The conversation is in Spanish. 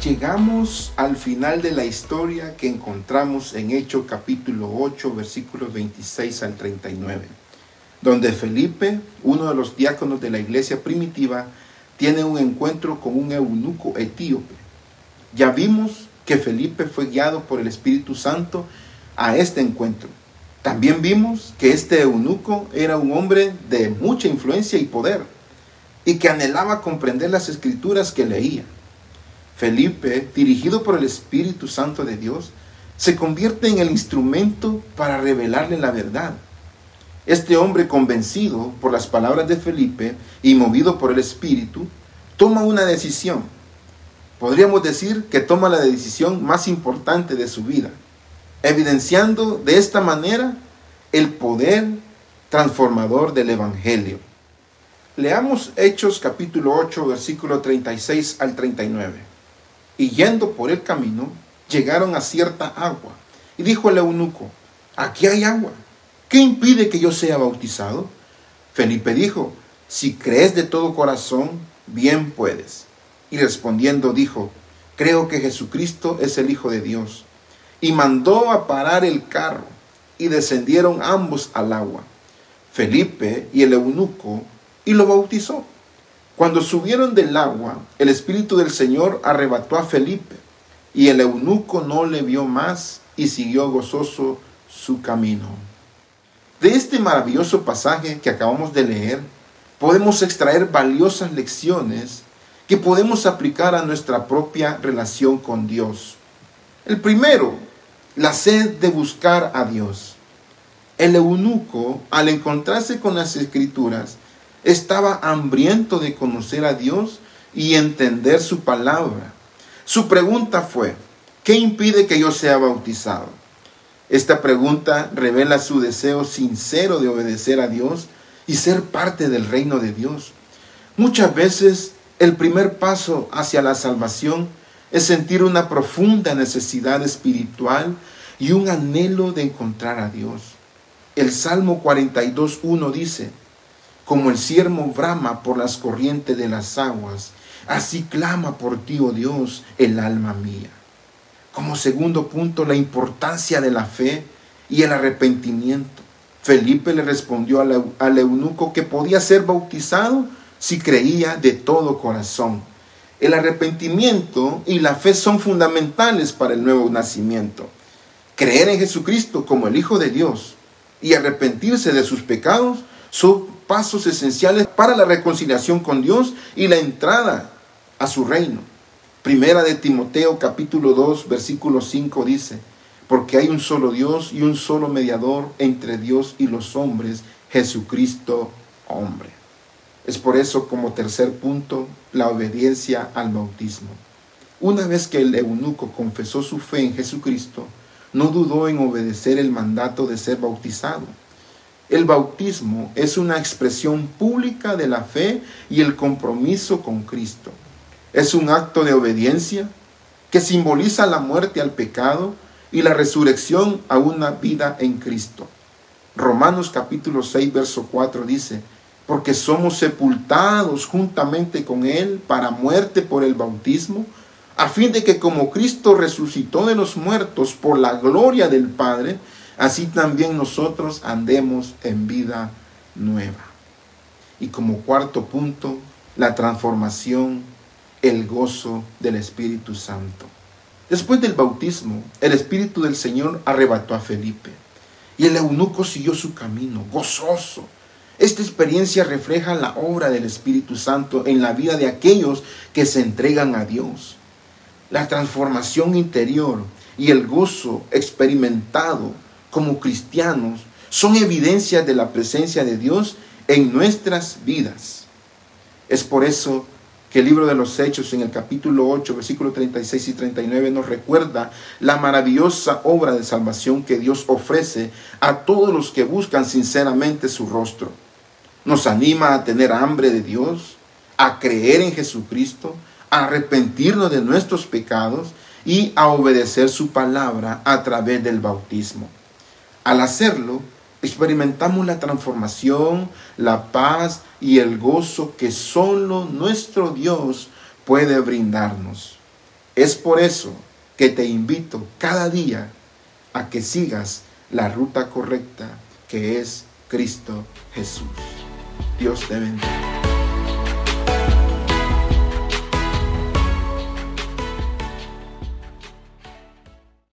llegamos al final de la historia que encontramos en Hechos capítulo 8, versículos 26 al 39, donde Felipe, uno de los diáconos de la iglesia primitiva, tiene un encuentro con un eunuco etíope. Ya vimos que Felipe fue guiado por el Espíritu Santo a este encuentro. También vimos que este eunuco era un hombre de mucha influencia y poder, y que anhelaba comprender las escrituras que leía. Felipe, dirigido por el Espíritu Santo de Dios, se convierte en el instrumento para revelarle la verdad. Este hombre, convencido por las palabras de Felipe y movido por el Espíritu, toma una decisión. Podríamos decir que toma la decisión más importante de su vida, evidenciando de esta manera el poder transformador del Evangelio. Leamos Hechos capítulo 8, versículo 36 al 39. Y yendo por el camino, llegaron a cierta agua. Y dijo el eunuco: aquí hay agua. ¿Qué impide que yo sea bautizado? Felipe dijo: si crees de todo corazón, bien puedes. Y respondiendo dijo: creo que Jesucristo es el Hijo de Dios. Y mandó a parar el carro, y descendieron ambos al agua, Felipe y el eunuco, y lo bautizó. Cuando subieron del agua, el Espíritu del Señor arrebató a Felipe, y el eunuco no le vio más, y siguió gozoso su camino. De este maravilloso pasaje que acabamos de leer, podemos extraer valiosas lecciones que podemos aplicar a nuestra propia relación con Dios. El primero, la sed de buscar a Dios. El eunuco, al encontrarse con las Escrituras, estaba hambriento de conocer a Dios y entender su palabra. Su pregunta fue: ¿qué impide que yo sea bautizado? Esta pregunta revela su deseo sincero de obedecer a Dios y ser parte del reino de Dios. Muchas veces el primer paso hacia la salvación es sentir una profunda necesidad espiritual y un anhelo de encontrar a Dios. El Salmo 42:1 dice: como el ciervo brama por las corrientes de las aguas, así clama por ti, oh Dios, el alma mía. Como segundo punto, la importancia de la fe y el arrepentimiento. Felipe le respondió al eunuco que podía ser bautizado si creía de todo corazón. El arrepentimiento y la fe son fundamentales para el nuevo nacimiento. Creer en Jesucristo como el Hijo de Dios y arrepentirse de sus pecados son pasos esenciales para la reconciliación con Dios y la entrada a su reino. Primera de Timoteo capítulo 2 versículo 5 dice: porque hay un solo Dios y un solo mediador entre Dios y los hombres, Jesucristo hombre. Es por eso, como tercer punto, la obediencia al bautismo. Una vez que el eunuco confesó su fe en Jesucristo, no dudó en obedecer el mandato de ser bautizado. El bautismo es una expresión pública de la fe y el compromiso con Cristo. Es un acto de obediencia que simboliza la muerte al pecado y la resurrección a una vida en Cristo. Romanos capítulo 6, verso 4 dice: porque somos sepultados juntamente con Él para muerte por el bautismo, a fin de que como Cristo resucitó de los muertos por la gloria del Padre, así también nosotros andemos en vida nueva. Y como cuarto punto, la transformación, el gozo del Espíritu Santo. Después del bautismo, el Espíritu del Señor arrebató a Felipe, y el eunuco siguió su camino, gozoso. Esta experiencia refleja la obra del Espíritu Santo en la vida de aquellos que se entregan a Dios. La transformación interior y el gozo experimentado como cristianos son evidencias de la presencia de Dios en nuestras vidas. Es por eso que el libro de los Hechos, en el capítulo 8, versículos 36 y 39, nos recuerda la maravillosa obra de salvación que Dios ofrece a todos los que buscan sinceramente su rostro. Nos anima a tener hambre de Dios, a creer en Jesucristo, a arrepentirnos de nuestros pecados y a obedecer su palabra a través del bautismo. Al hacerlo, experimentamos la transformación, la paz y el gozo que solo nuestro Dios puede brindarnos. Es por eso que te invito cada día a que sigas la ruta correcta, que es Cristo Jesús. Dios te bendiga.